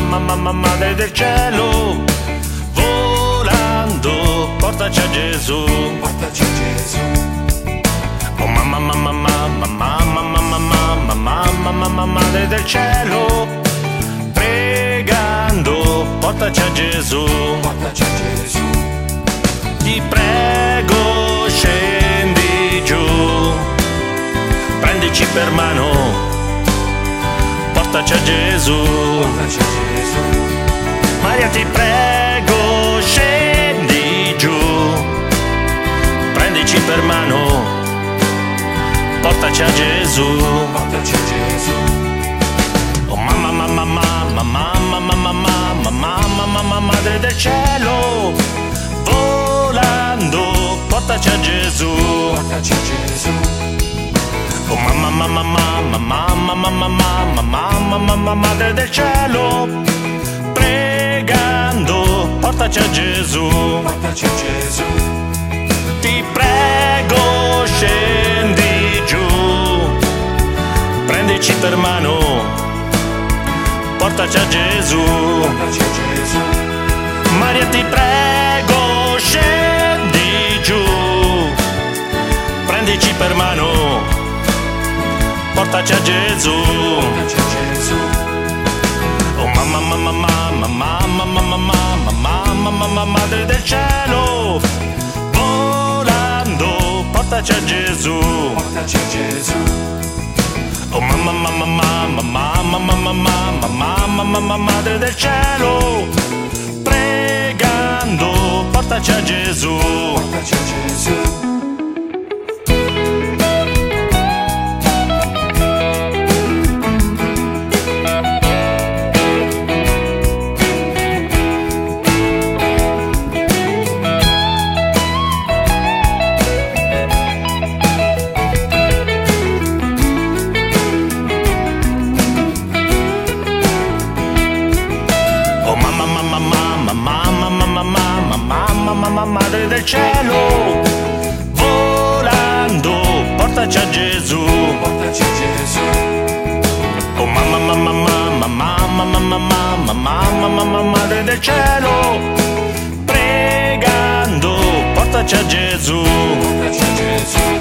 Madre del cielo, volando, portaci a Gesù. Portaci a Gesù. Oh mamma, Madre del cielo, pregando, portaci a Gesù. Portaci a Gesù. Ti prego, scendi giù, prendici per mano, portaci a Gesù. Portaci a Gesù. Maria, ti prego, scendi giù, prendici per mano, portaci a Gesù. Portaci a Gesù. Oh mamma, Madre del cielo, volando, portaci a Gesù. Portaci a Gesù. Oh mamma, Madre del cielo, pregando, portaci a Gesù. Portaci a Gesù. Ti prego, scendi giù, prendici per mano, portaci a Gesù. Portaci a Gesù. Maria, ti prego, scendi giù, prendici per mano, portaci a Gesù. Portaci a Gesù. Oh mamma, Madre del cielo, volando, portaci a Gesù. Portaci a Gesù. Oh mamma, Madre del cielo, pregando, portaci a Gesù. Portaci a Gesù. Madre del cielo, volando, portaci a Gesù. Portaci a Gesù. Oh mamma, Madre del cielo, pregando, portaci a Gesù. Portaci a Gesù.